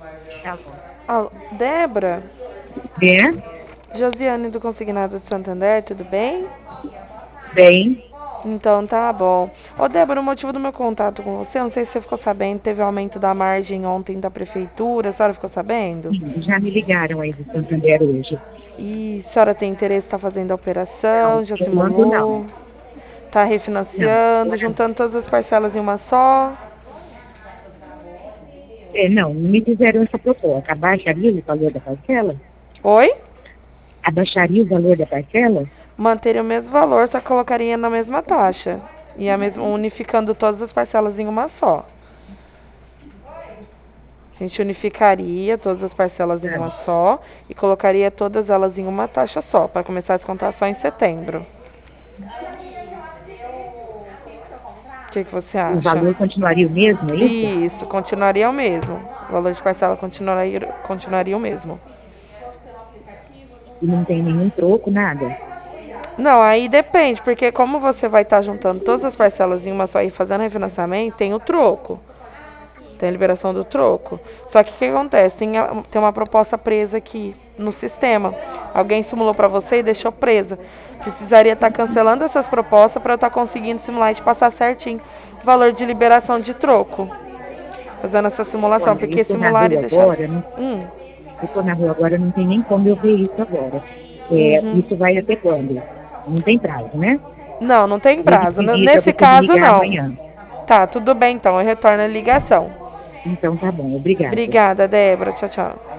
Tá bom. Débora, É? Josiane do Consignado de Santander, tudo bem? Bem, Então tá bom. Ô Débora, o motivo do meu contato com você, eu não sei se você ficou sabendo, teve aumento da margem ontem da prefeitura, a senhora ficou sabendo? sim, já me ligaram aí do Santander hoje. E a senhora tem interesse em estar fazendo a Não, operação, já por enquanto não. simulou, tá Não, refinanciando, agora, juntando todas as parcelas em uma só? não me fizeram essa proposta. Abaixaria o valor da parcela? Oi? Abaixaria o valor da parcela? Manteria o mesmo valor, só colocaria na mesma taxa. E unificando todas as parcelas em uma só. A gente unificaria todas as parcelas em Ah, uma só e colocaria todas elas em uma taxa só, para começar a descontar só em setembro. O que você o acha? valor continuaria o mesmo, é isso? Isso, continuaria o mesmo. O valor de parcela continuaria o mesmo. E não tem nenhum troco, nada? Não, aí depende, porque como você vai estar juntando todas as parcelas em uma só e fazendo refinanciamento, tem o troco. Tem a liberação do troco. Só que o que acontece? Tem uma proposta presa aqui no sistema. Alguém simulou para você e deixou presa. Precisaria estar cancelando essas propostas para eu estar conseguindo simular e te passar certinho o valor de liberação de troco. Fazendo essa simulação, Olha, eu porque estou na simular e rua deixar. agora, não, Hum, eu estou na rua agora, não tem nem como eu ver isso agora. uhum. Isso vai até quando? Não tem prazo, né? Não, não tem Eu prazo. pedi para Nesse você me caso, ligar não. amanhã. Tá, tudo bem então. Eu retorno a ligação. Então tá bom, obrigada. Obrigada, Débora. Tchau, tchau.